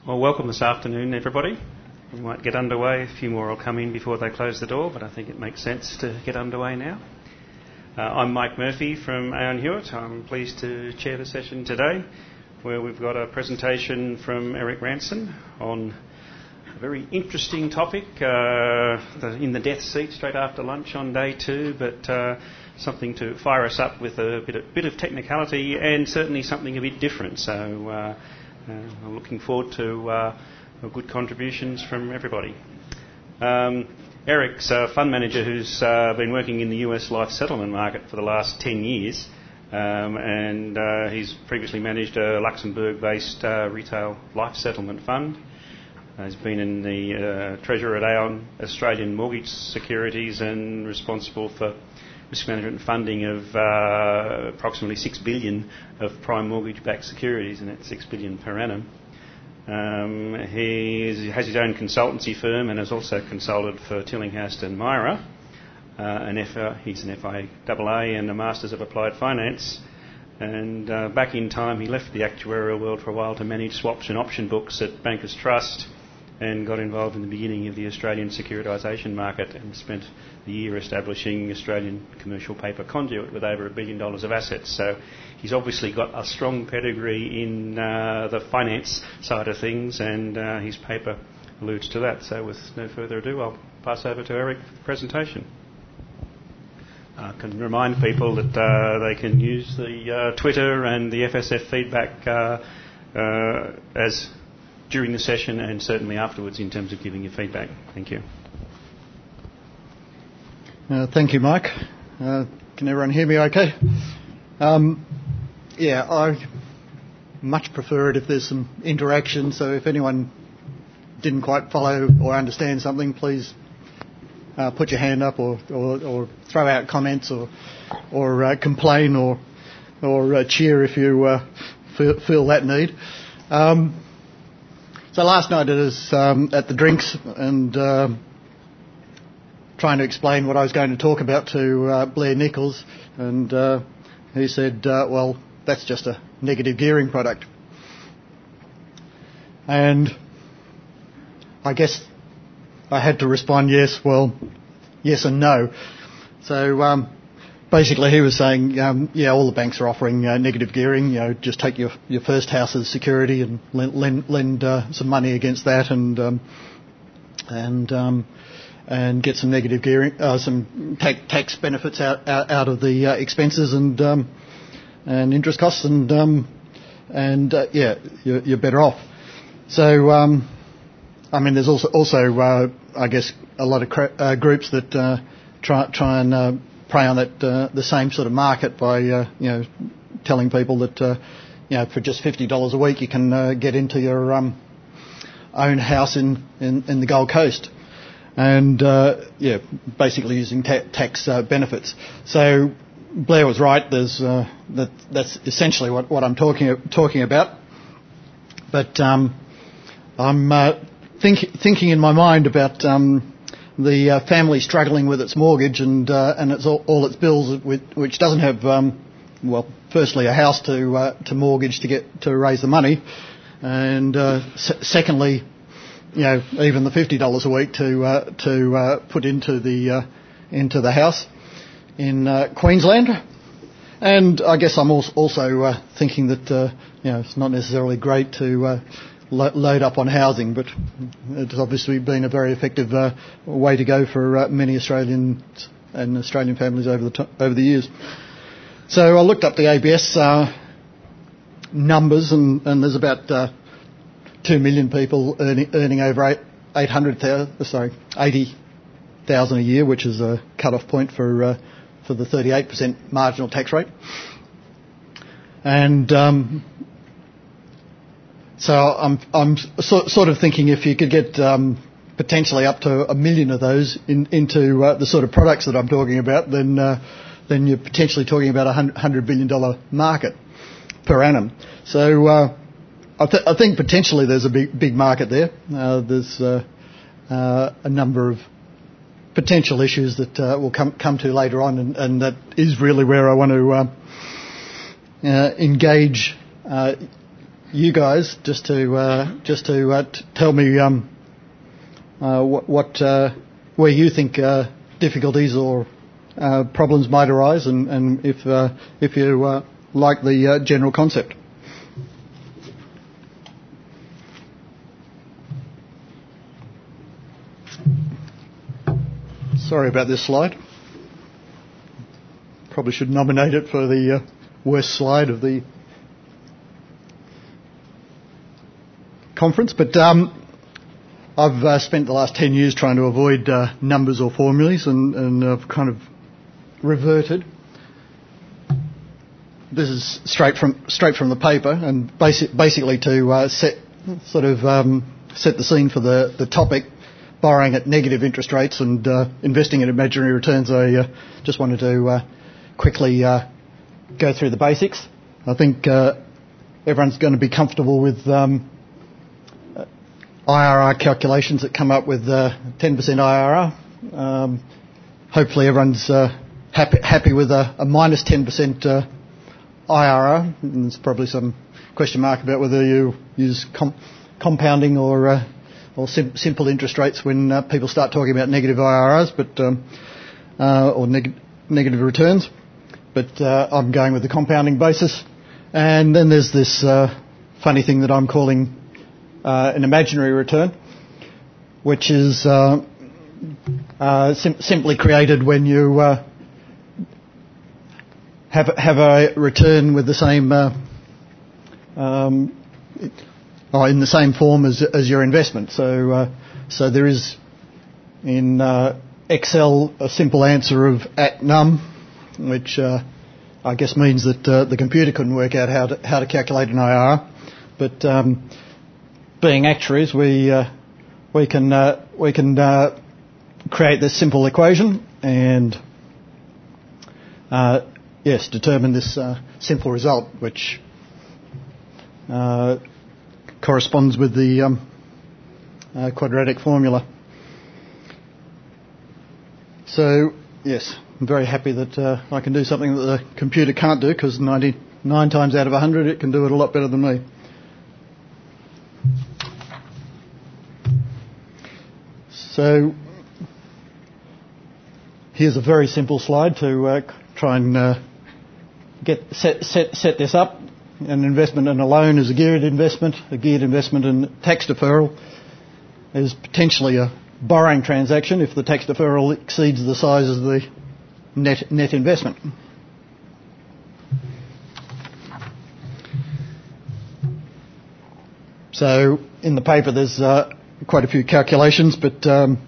Well, welcome this afternoon, everybody. We might get underway. A few more will come in before they close the door, but I think it makes sense to get underway now. I'm Mike Murphy from Aon Hewitt. I'm pleased to chair the session today, where we've got a presentation from Eric Ranson on a very interesting topic, in the death seat straight after lunch on day 2, but something to fire us up with a bit of technicality and certainly something a bit different. So I'm looking forward to good contributions from everybody. Eric's a fund manager who's been working in the US life settlement market for the last 10 years, and he's previously managed a Luxembourg-based retail life settlement fund. He's been in the treasurer at Aon Australian Mortgage Securities and responsible for risk management and funding of approximately $6 billion of prime mortgage-backed securities, and that's $6 billion per annum. He has his own consultancy firm and has also consulted for Tillinghast and Myra. He's an FIAA and a Masters of Applied Finance. And back in time, he left the actuarial world for a while to manage swaps and option books at Bankers Trust, and got involved in the beginning of the Australian securitisation market and spent the year establishing Australian commercial paper conduit with over $1 billion of assets. So he's obviously got a strong pedigree in the finance side of things, and his paper alludes to that. So with no further ado, I'll pass over to Eric for the presentation. I can remind people that they can use the Twitter and the FSF feedback as during the session and certainly afterwards in terms of giving you feedback. Thank you. Thank you, Mike. Can everyone hear me okay? I much prefer it if there's some interaction, so if anyone didn't quite follow or understand something, please put your hand up or throw out comments or complain or cheer if you feel that need. So last night I was at the drinks and trying to explain what I was going to talk about to Blair Nichols, and he said, well, that's just a negative gearing product. And I guess I had to respond, yes and no. So basically he was saying, all the banks are offering negative gearing. Just take your first house as security and lend some money against that, and get some negative gearing, some tax benefits out of the expenses and interest costs, you're better off. So there's also I guess a lot of groups that try and prey on that the same sort of market by telling people that for just $50 a week you can get into your own house in the Gold Coast, and basically using tax benefits. So Blair was right. There's that's essentially what I'm talking about. But I'm thinking in my mind about the family struggling with its mortgage and its all its bills, which doesn't have firstly a house to mortgage to raise the money, and secondly, even the $50 a week to put into the house in Queensland. And I guess I'm also thinking that it's not necessarily great to load up on housing, but it's obviously been a very effective way to go for many Australians and Australian families over the years. So I looked up the ABS numbers, and there's about 2 million people earning over 80,000 a year, which is a cut-off point for the 38% marginal tax rate. And so I'm sort of thinking if you could get potentially up to 1 million of those into the sort of products that I'm talking about, then you're potentially talking about a $100 billion market per annum. So I think potentially there's a big market there. There's a number of potential issues that we'll come to later on, and that is really where I want to engage you guys just to tell me where you think difficulties or problems might arise, and if you like the general concept. Sorry about this slide. Probably should nominate it for the worst slide of the conference, but I've spent the last 10 years trying to avoid numbers or formulas, and I've kind of reverted. This is straight from the paper, and basically to set the scene for the topic. Borrowing at negative interest rates and investing in imaginary returns, I just wanted to quickly go through the basics. I think everyone's going to be comfortable with IRR calculations that come up with 10% IRR. Hopefully everyone's happy with a minus 10% IRR. And there's probably some question mark about whether you use compounding or simple interest rates when people start talking about negative IRRs, or negative returns. But I'm going with the compounding basis. And then there's this funny thing that I'm calling an imaginary return, which is simply created when you have a return with the same in the same form as your investment. So there is in Excel a simple answer of at num, which I guess means that the computer couldn't work out how to calculate an IRR. But being actuaries, we can create this simple equation and determine this simple result, which corresponds with the quadratic formula. So, yes, I'm very happy that I can do something that the computer can't do, because 99 times out of 100 it can do it a lot better than me. So, here's a very simple slide to try and set this up. An investment and a loan is a geared investment. A geared investment and tax deferral is potentially a borrowing transaction if the tax deferral exceeds the size of the net investment. So in the paper there's quite a few calculations, but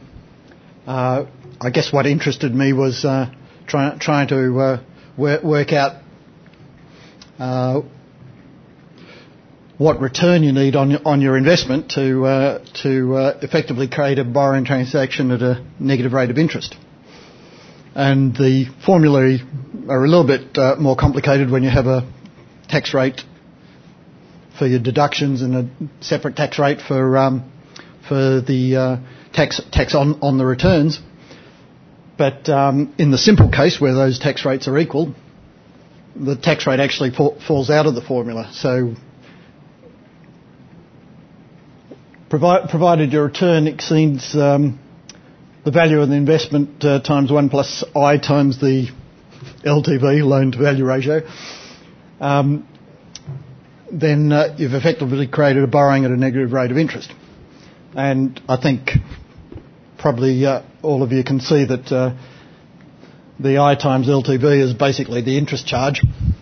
I guess what interested me was trying to work out what return you need on your investment to effectively create a borrowing transaction at a negative rate of interest. And the formulae are a little bit more complicated when you have a tax rate for your deductions and a separate tax rate for the tax on the returns. But in the simple case where those tax rates are equal, the tax rate actually falls out of the formula. So provided your return exceeds the value of the investment times 1 plus I times the LTV, loan to value ratio, then you've effectively created a borrowing at a negative rate of interest. And I think probably all of you can see that the I times LTV is basically the interest charge.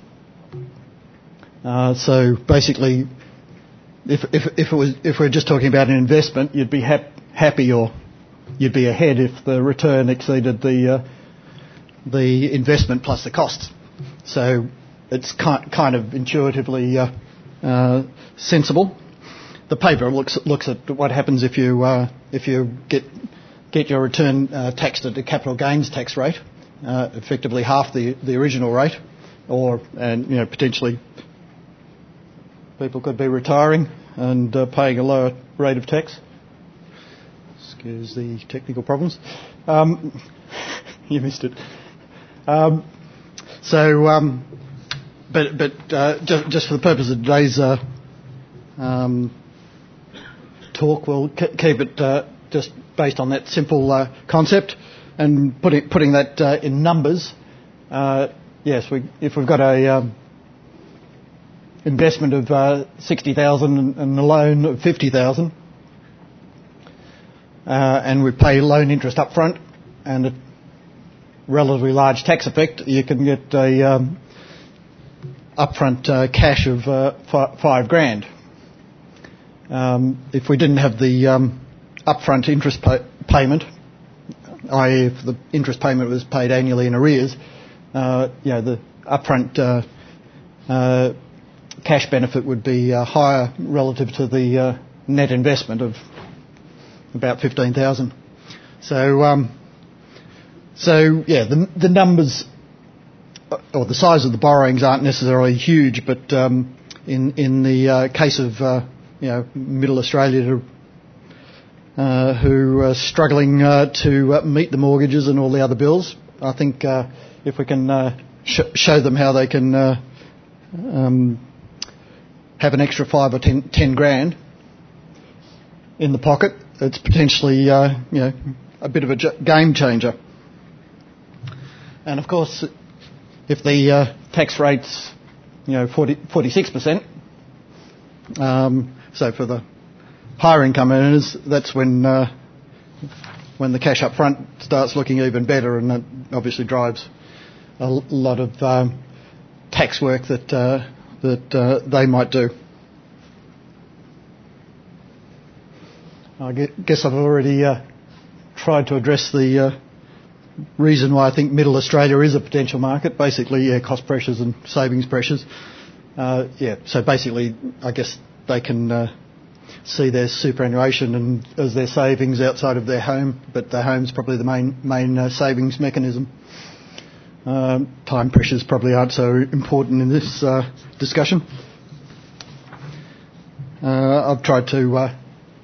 So basically, if we're just talking about an investment, you'd be happy, or you'd be ahead if the return exceeded the investment plus the costs. So it's kind of intuitively sensible. The paper looks at what happens if you get your return taxed at the capital gains tax rate, effectively half the original rate, and potentially people could be retiring and paying a lower rate of tax. Excuse the technical problems. You missed it. Just for the purpose of today's talk, we'll keep it just based on that simple concept, and putting that in numbers. Yes, if we've got a investment of 60,000 and a loan of 50,000, and we pay loan interest up front and a relatively large tax effect, you can get a upfront cash of $5,000. If we didn't have the upfront interest payment, i.e. if the interest payment was paid annually in arrears, the upfront cash benefit would be higher relative to the net investment of about 15,000. So the numbers or the size of the borrowings aren't necessarily huge, but in the case of Middle Australia who are struggling to meet the mortgages and all the other bills, I think if we can show them how they can have an extra 5 or 10 grand in the pocket, it's potentially a bit of a game changer. And of course, if the tax rate's 46%, so for the higher income earners, that's when the cash up front starts looking even better, and that obviously drives a lot of tax work that they might do. I guess I've already tried to address the reason why I think Middle Australia is a potential market. Basically, cost pressures and savings pressures. So basically, I guess they can see their superannuation and as their savings outside of their home, but their home's probably the main savings mechanism. Time pressures probably aren't so important in this discussion. I've tried to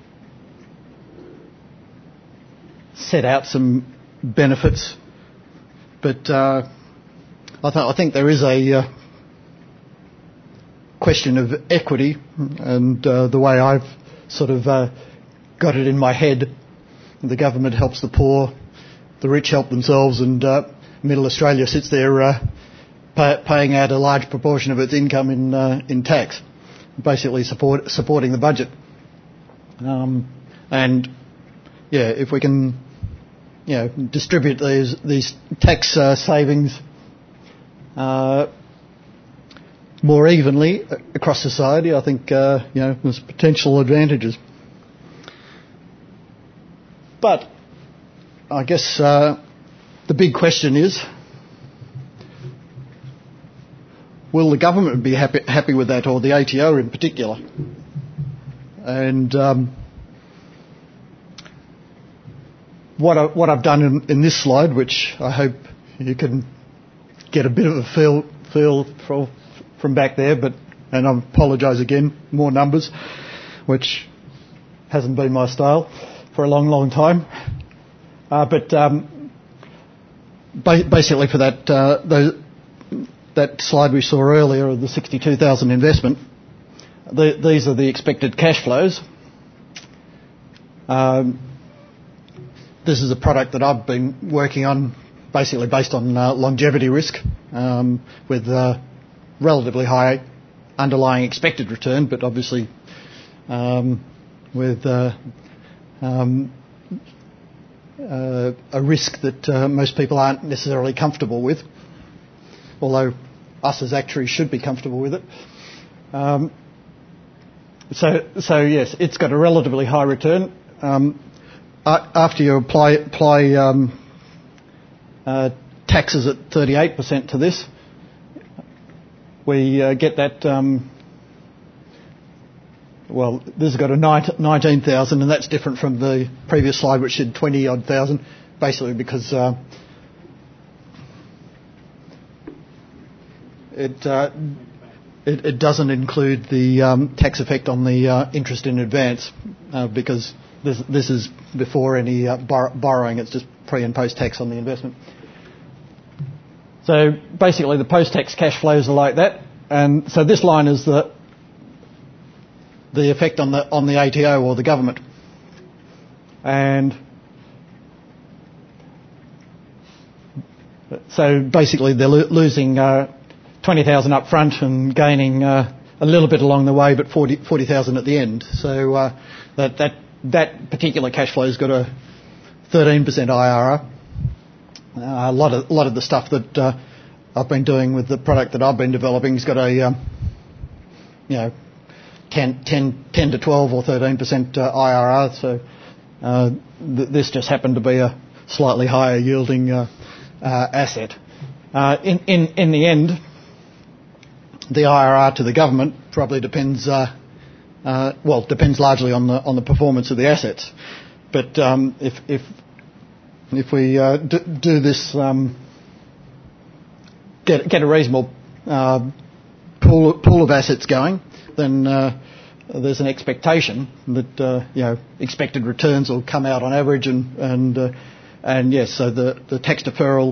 set out some benefits, but I think there is a question of equity, and the way I've sort of got it in my head, the government helps the poor, the rich help themselves, and Middle Australia sits there paying out a large proportion of its income in tax, basically supporting the budget. If we can distribute these tax savings more evenly across society, I think there's potential advantages. But I guess the big question is, will the government be happy with that, or the ATO in particular? And what I've done in this slide, which I hope you can get a bit of a feel from back there, and I apologise again, more numbers, which hasn't been my style for a long time. Basically for that slide we saw earlier of the 62,000 investment, these are the expected cash flows. This is a product that I've been working on, basically based on longevity risk, with relatively high underlying expected return, but obviously with a risk that most people aren't necessarily comfortable with, although us as actuaries should be comfortable with it. So yes, it's got a relatively high return. After you apply taxes at 38% to this, we get that. This has got a 19,000, and that's different from the previous slide, which had 20-odd thousand, basically because it doesn't include the tax effect on the interest in advance, because this is before any borrowing. It's just pre and post tax on the investment. So basically the post tax cash flows are like that, and so this line is the the effect on the ATO or the government. And so basically they're losing 20,000 up front and gaining a little bit along the way, but 40,000 at the end. So that particular cash flow has got a 13% IRR. A lot of the stuff that I've been doing with the product that I've been developing has got a 10 to 12 or 13% IRR. So this just happened to be a slightly higher yielding asset. In the end, the IRR to the government probably depends largely on the performance of the assets. But if we do this, get a reasonable pool of assets going, then there's an expectation that expected returns will come out on average, and yes, so the tax deferral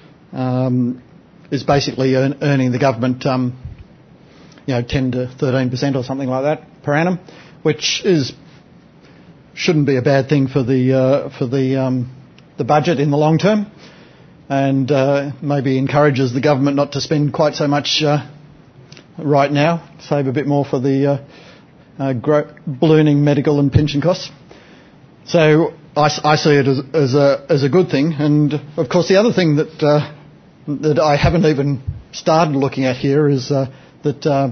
is basically earning the government 10 to 13% or something like that per annum, which shouldn't be a bad thing for the budget in the long term, and maybe encourages the government not to spend quite so much right now, save a bit more for the ballooning medical and pension costs. So I see it as a good thing. And of course the other thing that I haven't even started looking at here is that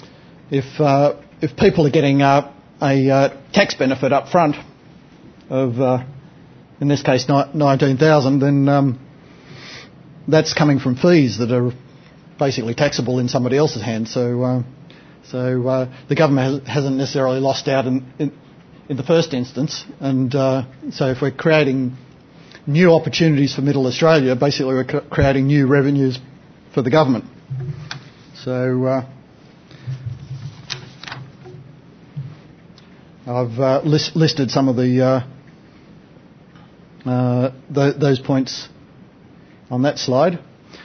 if people are getting a tax benefit up front of in this case 19,000, then that's coming from fees that are basically taxable in somebody else's hands. So the government hasn't necessarily lost out in the first instance, and so if we're creating new opportunities for Middle Australia, basically we're creating new revenues for the government. So I've listed some of the those points on that slide.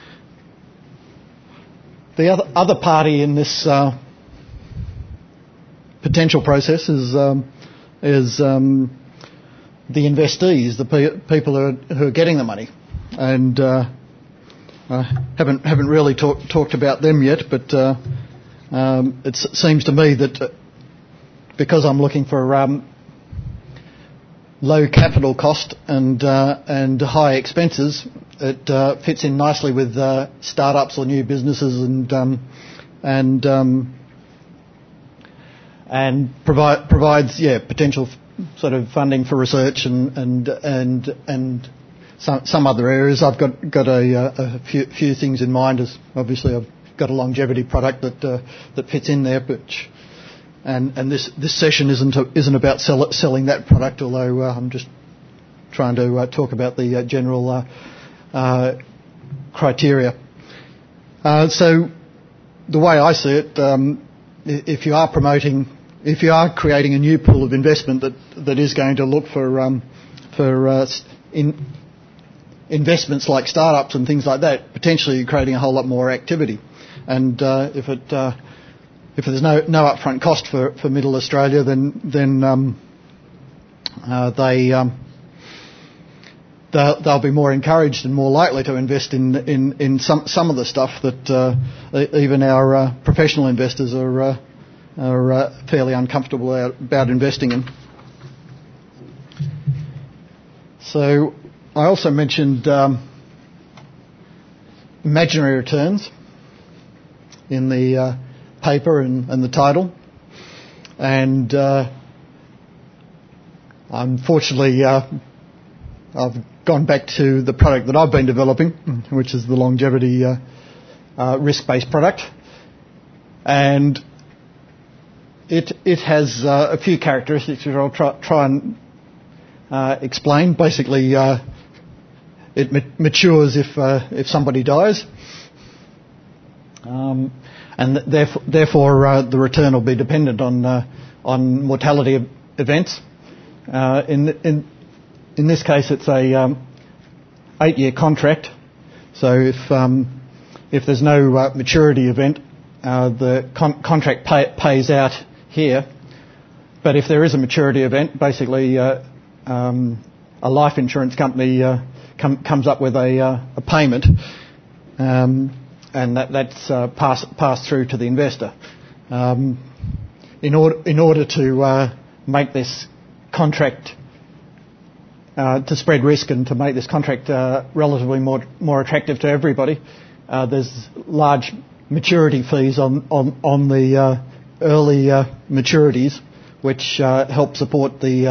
The other party in this potential process is the investees, the people who are getting the money, and I haven't really talked about them yet, but it seems to me that because I'm looking for low capital cost and high expenses, it fits in nicely with startups or new businesses and provides potential sort of funding for research and some other areas. I've got a few things in mind. As obviously I've got a longevity product that fits in there, and this session isn't about selling that product, although I'm just trying to talk about the general criteria. So the way I see it, if you are creating a new pool of investment that is going to look for investments like startups and things like that, potentially you're creating a whole lot more activity. And if there's no upfront cost for Middle Australia, then they'll be more encouraged and more likely to invest in some of the stuff that even our professional investors are fairly uncomfortable about investing in. So I also mentioned imaginary returns in the paper and the title, and unfortunately I've gone back to the product that I've been developing, which is the longevity risk-based product, and it has a few characteristics which I'll try and explain. Basically, it matures if somebody dies, and therefore the return will be dependent on mortality events. In this case, it's a 8-year contract. So if there's no maturity event, the contract pays out here but if there is a maturity event, basically a life insurance company comes up with a payment, and that's passed through to the investor. In order to make this contract to spread risk and to make this contract relatively more attractive to everybody, there's large maturity fees on the early maturities, which help support the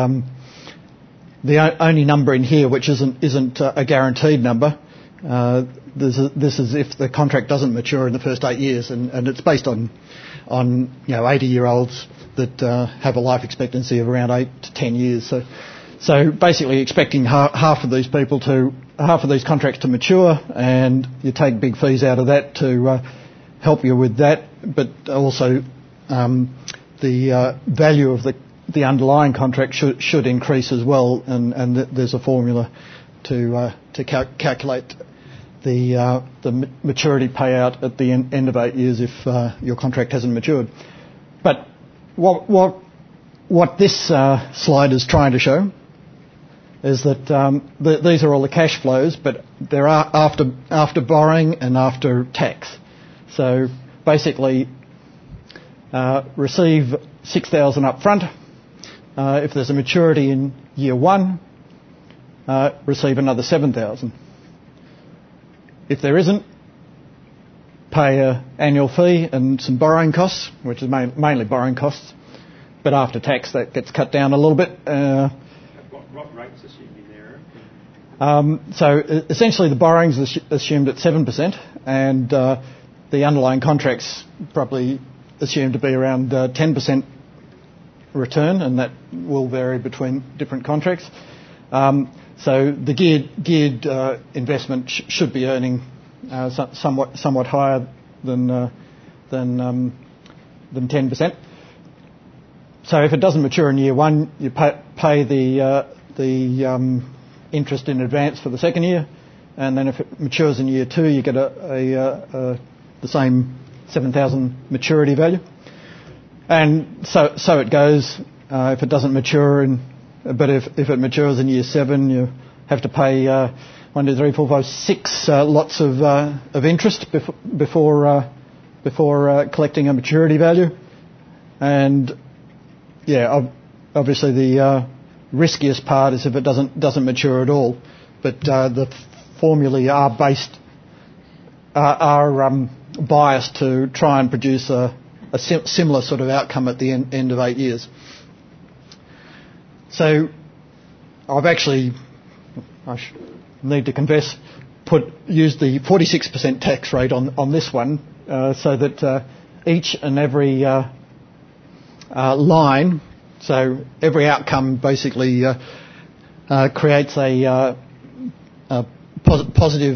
only number in here which isn't a guaranteed number. This is if the contract doesn't mature in the first 8 years, and it's based on 80-year-olds that have a life expectancy of around 8 to 10 years. So basically expecting half of these contracts to mature, and you take big fees out of that to help you with that, but also the value of the underlying contract should increase as well, and there's a formula to calculate the maturity payout at the end of 8 years if your contract hasn't matured. But what this slide is trying to show is that these are all the cash flows, but they're after borrowing and after tax. So basically, receive $6,000 up front. If there's a maturity in year 1, receive another $7,000. If there isn't, pay an annual fee and some borrowing costs, which is mainly borrowing costs, but after tax that gets cut down a little bit. What rates assumed in there? So essentially the borrowings assumed at 7%, and the underlying contracts probably assumed to be around 10% return, and that will vary between different contracts. So the geared investment should be earning somewhat higher than 10%. So if it doesn't mature in year 1, you pay the interest in advance for the second year, and then if it matures in year 2, you get the same 7,000 maturity value. And so it goes. If it doesn't mature but if it matures in year 7, you have to pay 1, 2, 3, 4, 5, 6 lots of interest before collecting a maturity value. And obviously the riskiest part is if it doesn't mature at all. But the formulae are biased to try and produce a similar sort of outcome at the end of 8 years. So I've actually, I need to confess, used the 46% tax rate on this one, so that each and every line, so every outcome basically creates a positive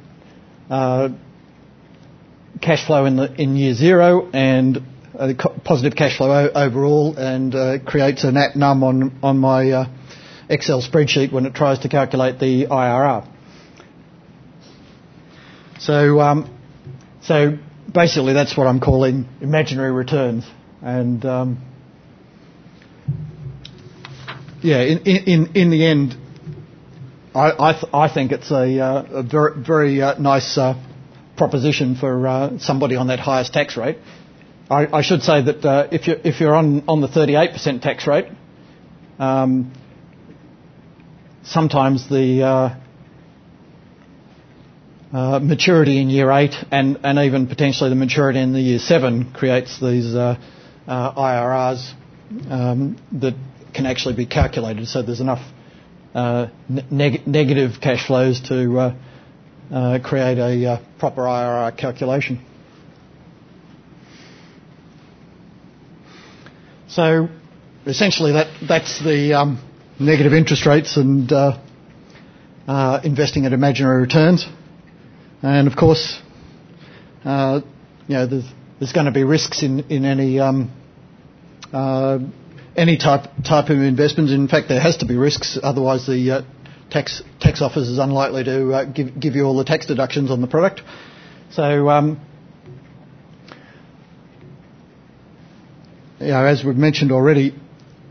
cash flow in year 0 and a positive cash flow overall, and creates a nat num on my Excel spreadsheet when it tries to calculate the IRR. So basically that's what I'm calling imaginary returns, and in the end, I think it's a very nice proposition for somebody on that highest tax rate. I should say that if you're on the 38% tax rate, sometimes the maturity in year 8 and even potentially the maturity in the year 7 creates these IRRs that can actually be calculated. So there's enough negative cash flows to create a proper IRR calculation. So essentially that's the negative interest rates and investing at imaginary returns. And of course, there's going to be risks in any type of investment. In fact, there has to be risks, otherwise the tax office is unlikely to give you all the tax deductions on the product. So, as we've mentioned already,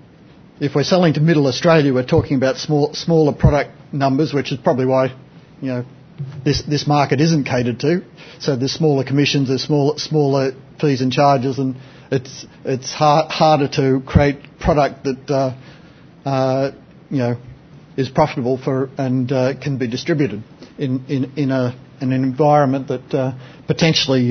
if we're selling to Middle Australia, we're talking about smaller product numbers, which is probably why, this market isn't catered to. So there's smaller commissions, there's smaller fees and charges, and it's harder to create product that is profitable for and can be distributed in an environment that potentially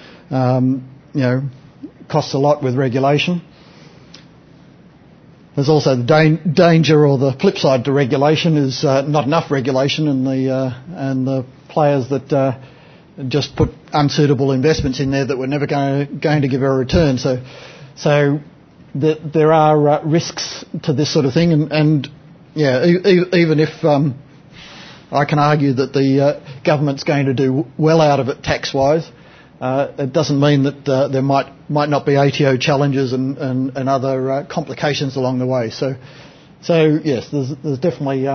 costs a lot with regulation. There's also the danger, or the flip side to regulation, is not enough regulation, and the players that just put unsuitable investments in there that were never going to give a return. So there are risks to this sort of thing, and even if I can argue that the government's going to do well out of it tax-wise, it doesn't mean that there might not be ATO challenges and other complications along the way. So yes, there's definitely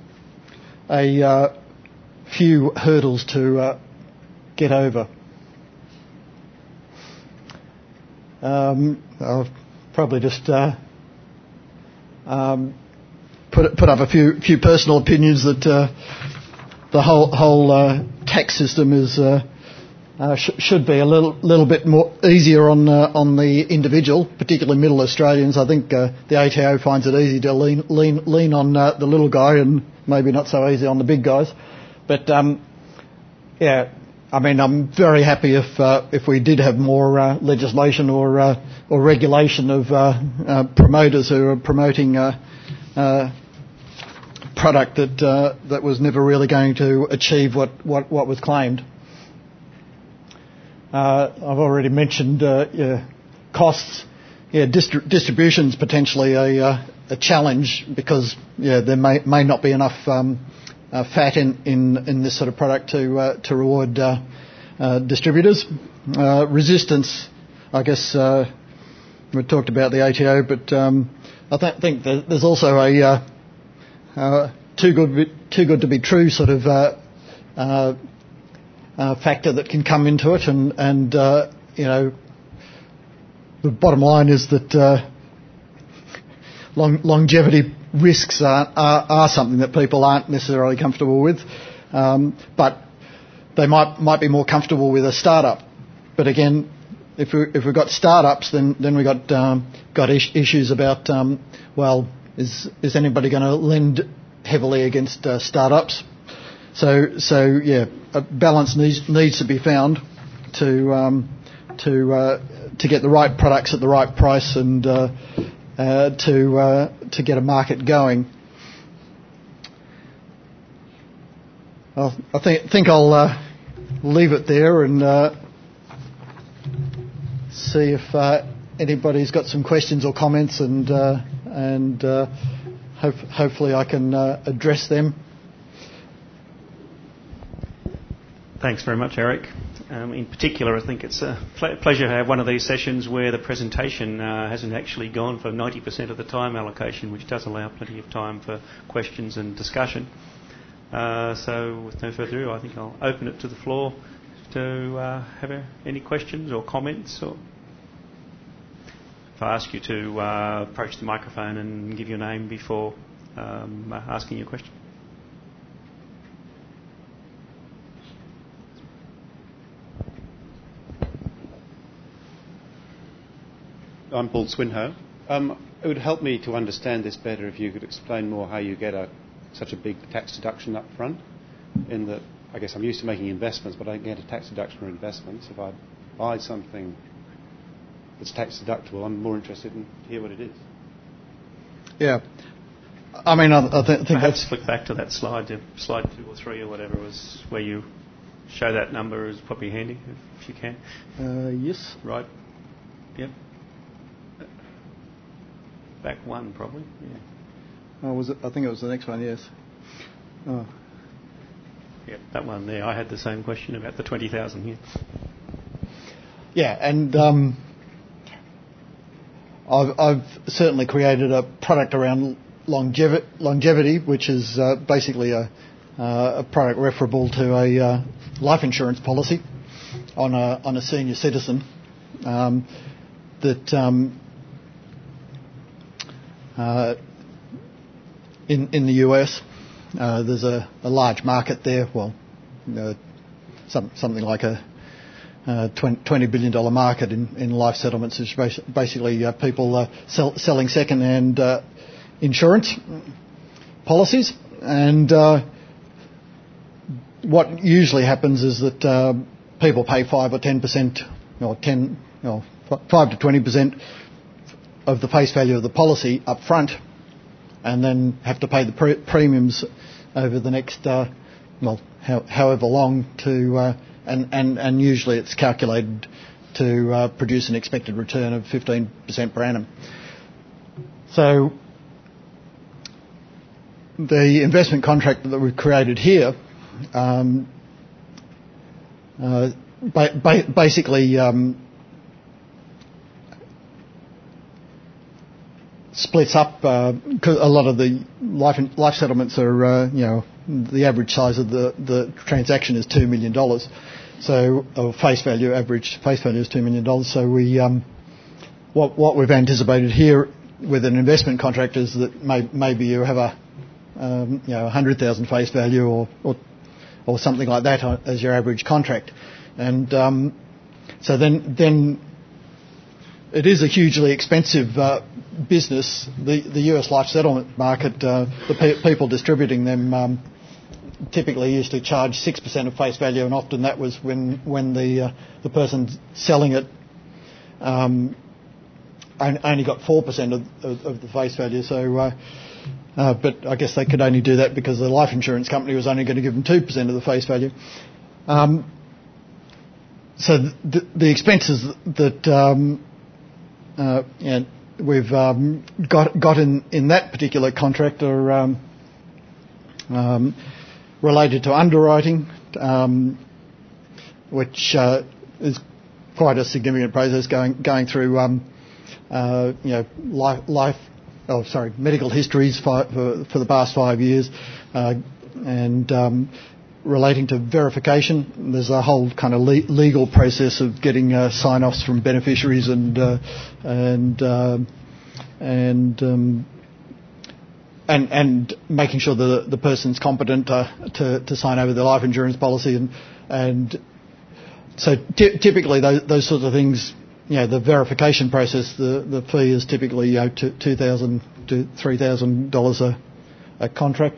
a few hurdles to get over. I'll probably just put up a few personal opinions that the whole tax system is. Should be a little bit more easier on the individual, particularly Middle Australians. I think the ATO finds it easy to lean on the little guy, and maybe not so easy on the big guys. But I'm very happy if we did have more legislation or regulation of promoters who are promoting product that was never really going to achieve what was claimed. I've already mentioned costs. Distribution's potentially a challenge because there may not be enough fat in this sort of product to reward distributors. Resistance, I guess we talked about the ATO, but I think there's also a too good to be true sort of factor that can come into it, and the bottom line is that longevity risks are something that people aren't necessarily comfortable with, but they might be more comfortable with a startup. But again, if we've got startups, then we've got issues about is anybody going to lend heavily against startups? So a balance needs to be found to get the right products at the right price and to get a market going. I think I'll leave it there and see if anybody's got some questions or comments, and hopefully I can address them. Thanks very much, Eric. In particular, I think it's a pleasure to have one of these sessions where the presentation hasn't actually gone for 90% of the time allocation, which does allow plenty of time for questions and discussion. So with no further ado, I think I'll open it to the floor to have any questions or comments. Or if I ask you to approach the microphone and give your name before asking your question. I'm Paul Swinhoe. It would help me to understand this better if you could explain more how you get such a big tax deduction up front. In that, I guess I'm used to making investments, but I don't get a tax deduction for investments. If I buy something that's tax deductible, I'm more interested in hear what it is. Yeah. I mean, I think perhaps flick back to that slide 2 or 3 or whatever it was, where you show that number is probably handy if you can. Yes. Right. Yep. Back 1 probably. Yeah. Oh, was it? I think it was the next one. Yes. Oh. Yep, that one there. I had the same question about the 20,000 here. Yeah, and I've certainly created a product around longevity, which is basically a product referable to a life insurance policy on a senior citizen that in the US. There's a large market there. Well, something like a $20 billion market in life settlements, which basically people selling second-hand insurance policies. And what usually happens is that people pay 5 or 10%, or 5 to 20% of the face value of the policy up front, and then have to pay the premiums over the next, however long to, and usually it's calculated to produce an expected return of 15% per annum. So the investment contract that we've created here basically splits up, because a lot of the life settlements are, the average size of the transaction is $2 million. So, average face value is $2 million. So we, what we've anticipated here with an investment contract is that maybe you have a, 100,000 face value or something like that as your average contract. And so then it is a hugely expensive business. The US life settlement market, the people distributing them typically used to charge 6% of face value, and often that was when the person selling it only got 4% of the face value. So, but I guess they could only do that because the life insurance company was only going to give them 2% of the face value. So the expenses that we've got in that particular contract are related to underwriting, which is quite a significant process going through medical histories for the past 5 years, and relating to verification. There's a whole kind of legal process of getting sign-offs from beneficiaries and making sure that the person's competent to sign over their life insurance policy, and so typically those sorts of things. The verification process, the fee is typically $2,000 to $3,000 a contract.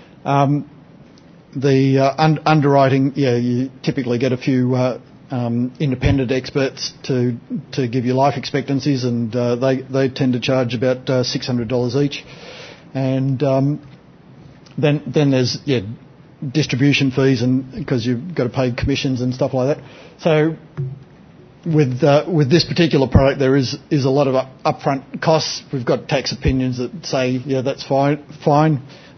The underwriting, you typically get a few independent experts to give you life expectancies, and they tend to charge about $600 each. And then there's distribution fees, and because you've got to pay commissions and stuff like that. So with this particular product, there is a lot of upfront costs. We've got tax opinions that say that's fine,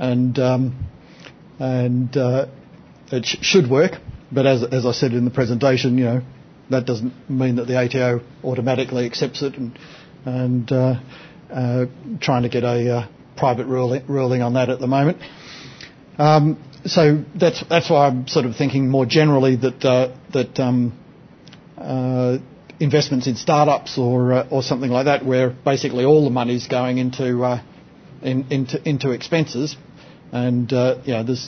and it should work. But as I said in the presentation, that doesn't mean that the ATO automatically accepts it, and trying to get a private ruling on that at the moment. So that's why I'm sort of thinking more generally that investments in startups or something like that, where basically all the money's going into expenses, and there's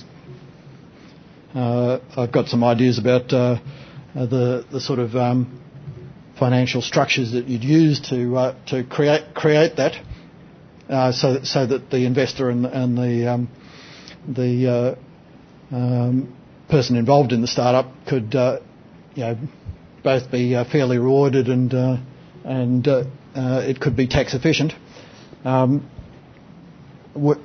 I've got some ideas about the sort of financial structures that you'd use to create that, so that the investor and the person involved in the startup could both be fairly rewarded, and it could be tax efficient. But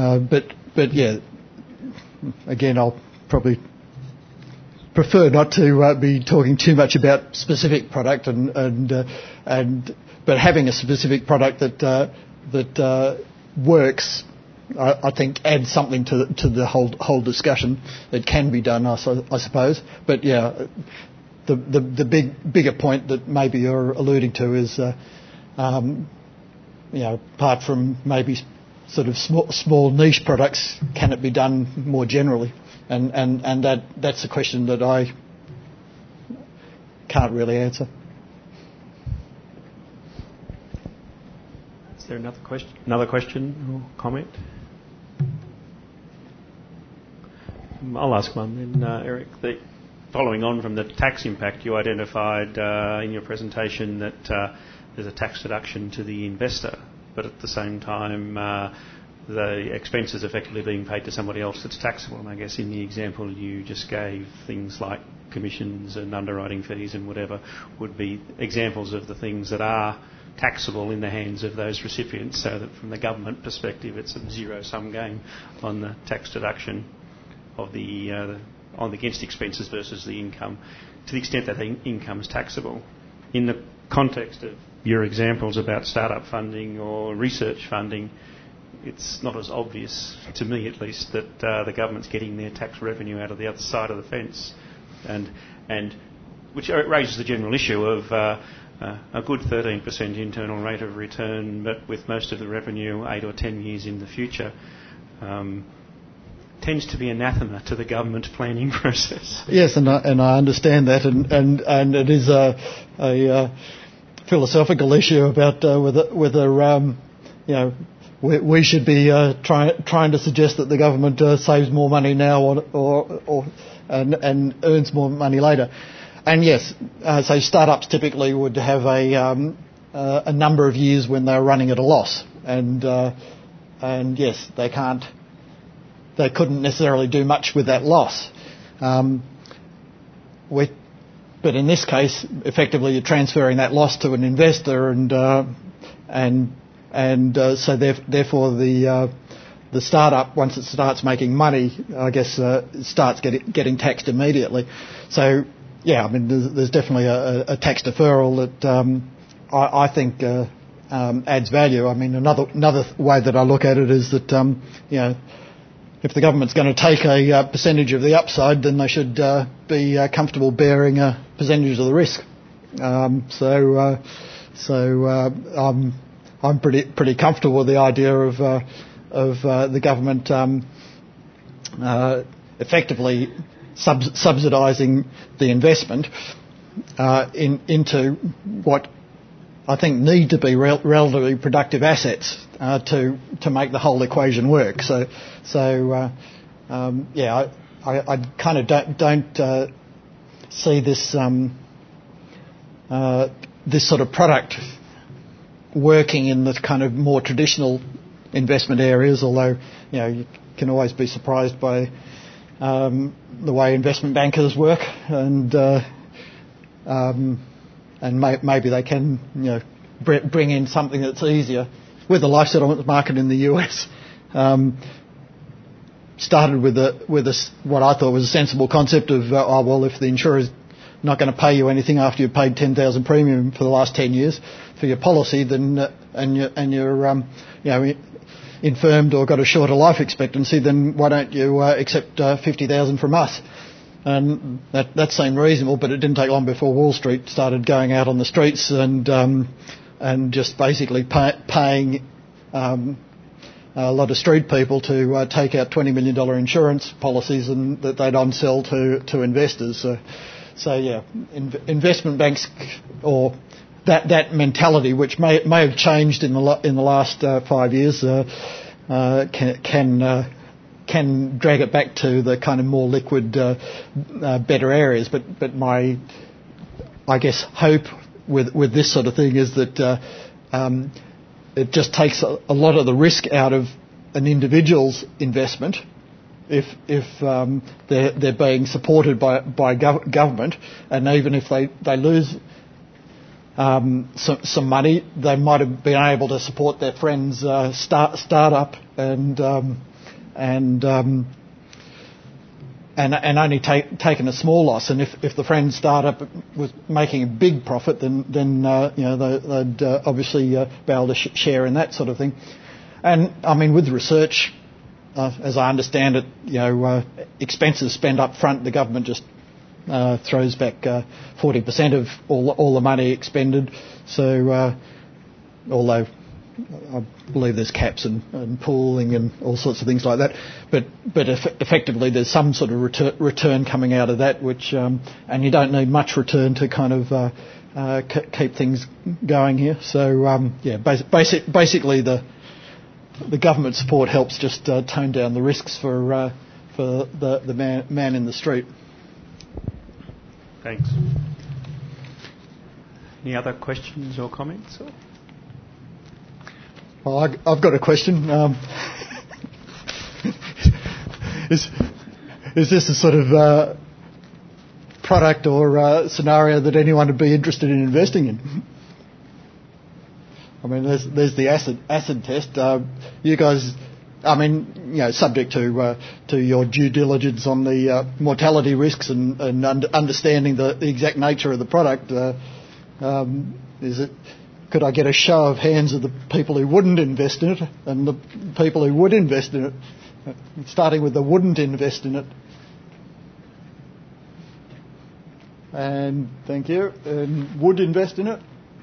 again, I'll probably prefer not to be talking too much about specific product, but having a specific product that works, I think adds something to the whole discussion. It can be done, I suppose. But the bigger point that maybe you're alluding to is, apart from maybe sort of small niche products, can it be done more generally? And that's a question that I can't really answer. Is there another question or comment? I'll ask one then, Eric. Following on from the tax impact, you identified in your presentation that there's a tax deduction to the investor, but at the same time the expense is effectively being paid to somebody else that's taxable. And I guess in the example you just gave, things like commissions and underwriting fees and whatever would be examples of the things that are taxable in the hands of those recipients, so that from the government perspective it's a zero-sum game on the tax deduction of against expenses versus the income, to the extent that the income is taxable. In the context of your examples about startup funding or research funding, it's not as obvious, to me at least, that the government's getting their tax revenue out of the other side of the fence, and which raises the general issue of a good 13% internal rate of return, but with most of the revenue 8 or 10 years in the future. Tends to be anathema to the government planning process. Yes, and I understand that, and it is a philosophical issue about whether we should be trying to suggest that the government saves more money now and earns more money later. And yes, so startups typically would have a number of years when they're running at a loss, and yes, they couldn't necessarily do much with that loss. But in this case, effectively you're transferring that loss to an investor, and so therefore the startup, once it starts making money, I guess starts getting taxed immediately. So yeah, I mean there's definitely a tax deferral that I think adds value. I mean another way that I look at it is that if the government's going to take a percentage of the upside, then they should be comfortable bearing a percentage of the risk. I'm pretty comfortable with the idea of the government effectively subsidising the investment into what I think need to be relatively productive assets to make the whole equation work. I kind of don't see this this sort of product working in the kind of more traditional investment areas. Although you can always be surprised by the way investment bankers work, and maybe they can bring in something that's easier. With the life settlements market in the US, started with what I thought was a sensible concept of if the insurer's not going to pay you anything after you've paid 10,000 premium for the last 10 years for your policy, then and you're infirmed or got a shorter life expectancy, then why don't you accept 50,000 from us? And that seemed reasonable, but it didn't take long before Wall Street started going out on the streets and just basically paying a lot of street people to take out $20 million insurance policies and that they'd on-sell to investors. So investment banks, or that mentality, which may have changed in the last 5 years, can drag it back to the kind of more liquid, better areas. But my, I guess, hope with this sort of thing is that it just takes a lot of the risk out of an individual's investment if they're being supported by government, and even if they lose some money, they might have been able to support their friend's startup and only taken a small loss. And if the friend's startup was making a big profit, then they'd obviously be able to share in that sort of thing. And I mean, with research, as I understand it, expenses spent up front, the government just throws back 40% of all the money expended. So although I believe there's caps and pooling and all sorts of things like that, but effectively there's some sort of return coming out of that, which and you don't need much return to kind of keep things going here. So basically the government support helps just tone down the risks for the man in the street. Thanks. Any other questions or comments? Well, I've got a question. Is this a sort of product or scenario that anyone would be interested in investing in? I mean, there's the acid test. You guys, I mean, you know, subject to your due diligence on the mortality risks and understanding the exact nature of the product. Could I get a show of hands of the people who wouldn't invest in it and the people who would invest in it? Starting with the wouldn't invest in it. And thank you. And would invest in it?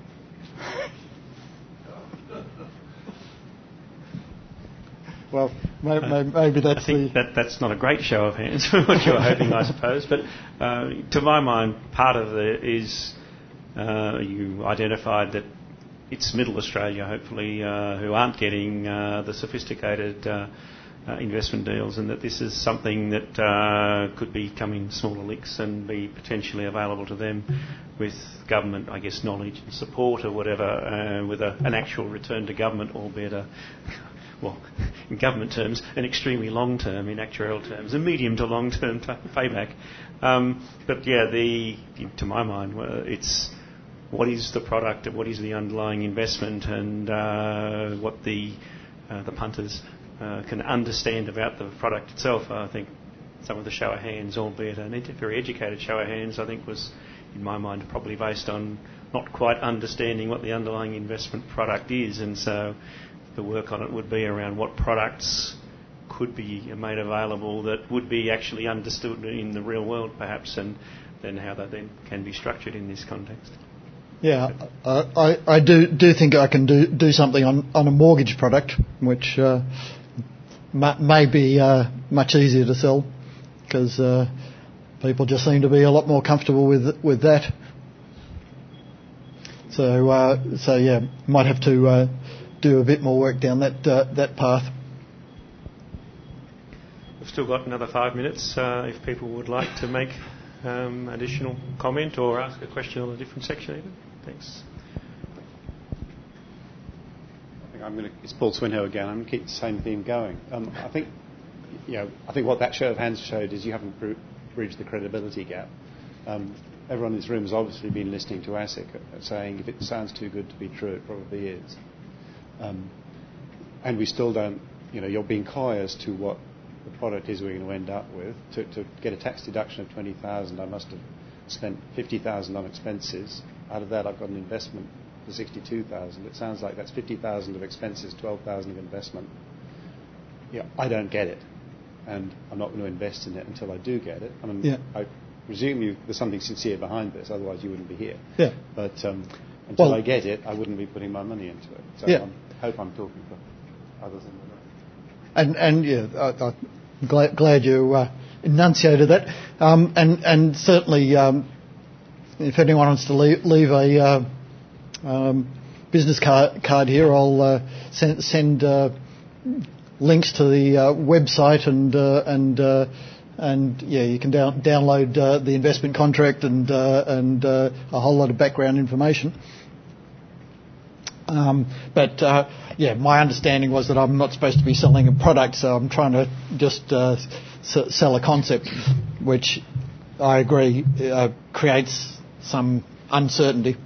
Well, maybe that's that's not a great show of hands, what you're hoping, I suppose. But to my mind, part of it is you identified that it's Middle Australia, hopefully, who aren't getting the sophisticated investment deals, and that this is something that could be come in smaller licks and be potentially available to them with government, I guess, knowledge and support or whatever, with an actual return to government, albeit well, in government terms, an extremely long term, in actuarial terms, a medium to long term payback. But yeah, to my mind, it's what is the product, what is the underlying investment, and what the punters can understand about the product itself. I think some of the show of hands, albeit a very educated show of hands, I think was, in my mind, probably based on not quite understanding what the underlying investment product is, and so the work on it would be around what products could be made available that would be actually understood in the real world, perhaps, and then how they then can be structured in this context. Yeah, I do think I can do something on a mortgage product, which may be much easier to sell because people just seem to be a lot more comfortable with that. So yeah, might have to do a bit more work down that path. We've still got another 5 minutes if people would like to make additional comment or ask a question on a different section even. Thanks. It's Paul Swinhoe again. I'm going to keep the same theme going. I think what that show of hands showed is you haven't bridged the credibility gap. Everyone in this room has obviously been listening to ASIC saying if it sounds too good to be true, it probably is. And we still don't, you're being coy as to what the product is we're going to end up with. To get a tax deduction of 20,000, I must have spent 50,000 on expenses. Out of that, I've got an investment for 62,000. It sounds like that's 50,000 of expenses, 12,000 of investment. Yeah, I don't get it, and I'm not going to invest in it until I do get it. I mean, I presume there's something sincere behind this, otherwise you wouldn't be here. Yeah. But until I get it, I wouldn't be putting my money into it. So I hope I'm talking for others in the room. And yeah, I'm glad you enunciated that. And certainly, if anyone wants to leave a business card here, I'll send links to the website and you can download the investment contract and a whole lot of background information. But my understanding was that I'm not supposed to be selling a product, so I'm trying to just sell a concept, which I agree creates some uncertainty.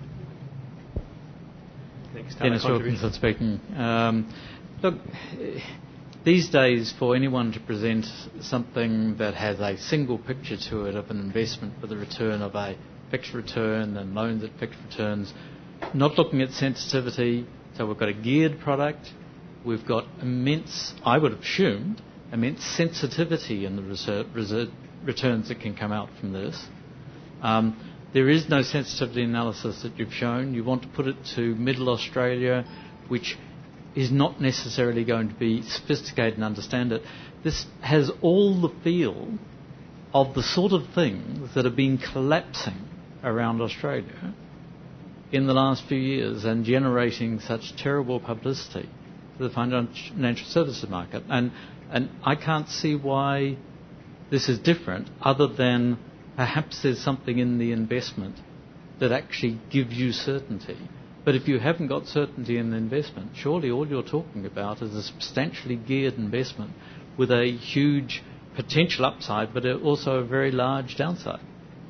Dennis Wilkinson speaking. Look, these days, for anyone to present something that has a single picture to it of an investment with a return of a fixed return and loans at fixed returns, not looking at sensitivity, so we've got a geared product, we've got I would assume, immense sensitivity in the returns that can come out from this. There is no sensitivity analysis that you've shown. You want to put it to Middle Australia, which is not necessarily going to be sophisticated and understand it. This has all the feel of the sort of things that have been collapsing around Australia in the last few years and generating such terrible publicity to the financial services market. And I can't see why this is different, other than perhaps there's something in the investment that actually gives you certainty. But if you haven't got certainty in the investment, surely all you're talking about is a substantially geared investment with a huge potential upside, but also a very large downside.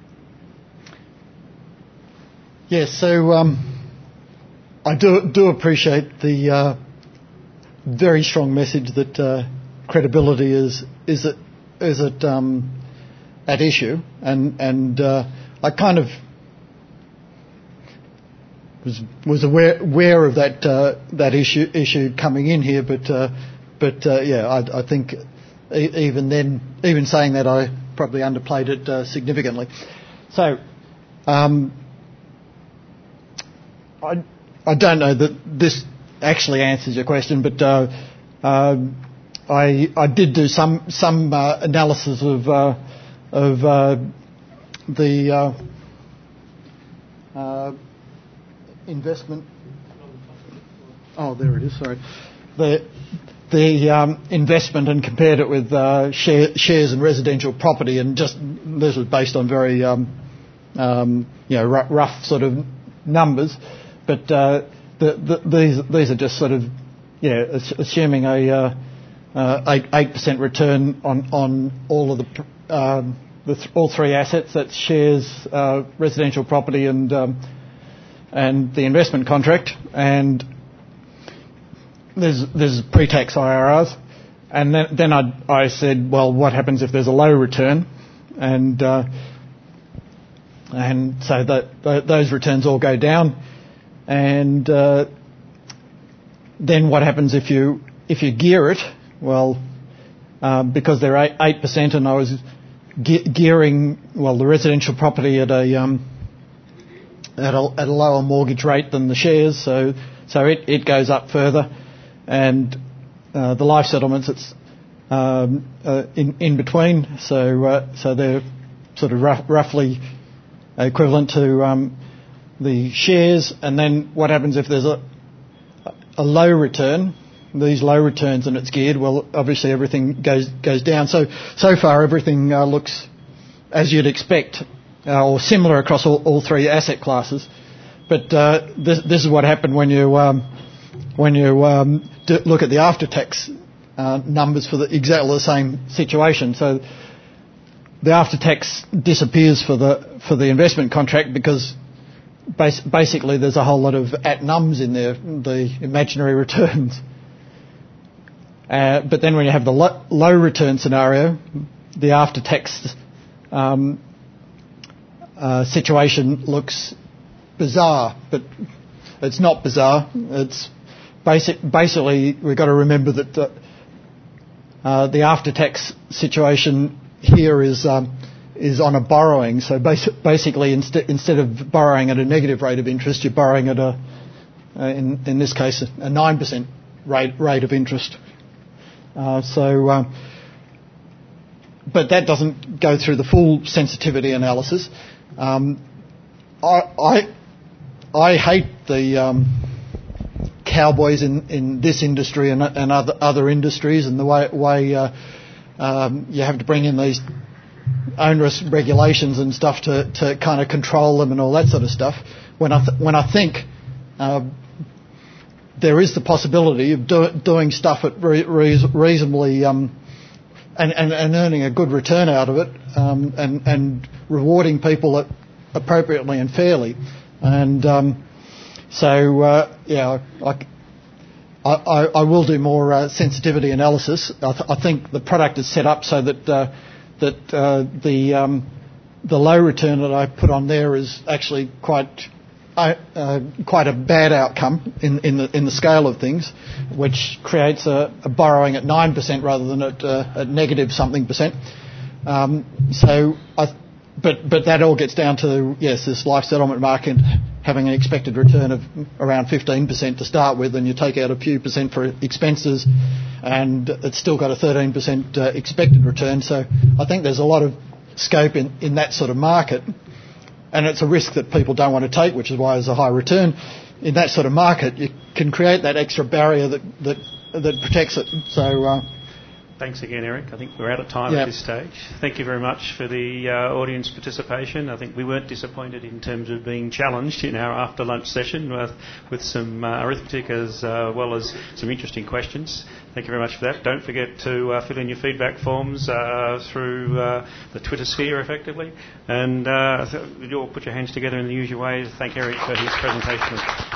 Yes, so I do appreciate the very strong message that credibility is at issue, and I kind of was aware of that issue coming in here, but I think even then, even saying that, I probably underplayed it significantly. So I don't know that this actually answers your question, but I did do some analysis of the investment. Oh, there it is. Sorry, the investment, and compared it with shares in residential property, and just this was based on very rough sort of numbers, but these are just sort of assuming a 8% return on all of all three assets. That's shares, residential property, and the investment contract, and there's pre-tax IRRs, and then I said, well, what happens if there's a low return, and so those returns all go down, and then what happens if you gear it? Well, because they're 8%, and I was gearing the residential property at a lower mortgage rate than the shares, so it goes up further, and the life settlements it's in between, so they're sort of roughly equivalent to the shares. And then what happens if there's a low return? These low returns, and it's geared. Well, obviously everything goes down. So far everything looks as you'd expect, or similar across all three asset classes. But this is what happened when you look at the after-tax numbers for exactly the same situation. So the after-tax disappears for the investment contract, because basically there's a whole lot of at-nums in there, the imaginary returns. But then when you have the low return scenario, the after-tax situation looks bizarre, but it's not bizarre. It's basically we've got to remember that the after-tax situation here is on a borrowing. So basically, instead of borrowing at a negative rate of interest, you're borrowing at in this case a 9% rate of interest. But that doesn't go through the full sensitivity analysis. I hate the cowboys in this industry and other industries, and the way you have to bring in these onerous regulations and stuff to kind of control them and all that sort of stuff. When I think there is the possibility of doing stuff at reasonably and earning a good return out of it, and rewarding people appropriately and fairly, and I will do more sensitivity analysis. I think the product is set up so that the low return that I put on there is actually quite a bad outcome in the scale of things, which creates a borrowing at 9% rather than at negative something percent. But that all gets down to this life settlement market having an expected return of around 15% to start with, and you take out a few percent for expenses, and it's still got a 13% expected return. So I think there's a lot of scope in that sort of market. and it's a risk that people don't want to take, which is why there's a high return. In that sort of market, you can create that extra barrier that protects it. So. Thanks again, Eric. I think we're out of time at this stage. Thank you very much for the audience participation. I think we weren't disappointed in terms of being challenged in our after-lunch session with some arithmetic as well as some interesting questions. Thank you very much for that. Don't forget to fill in your feedback forms through the Twitter sphere, effectively. And you'll put your hands together in the usual way to thank Eric for his presentation.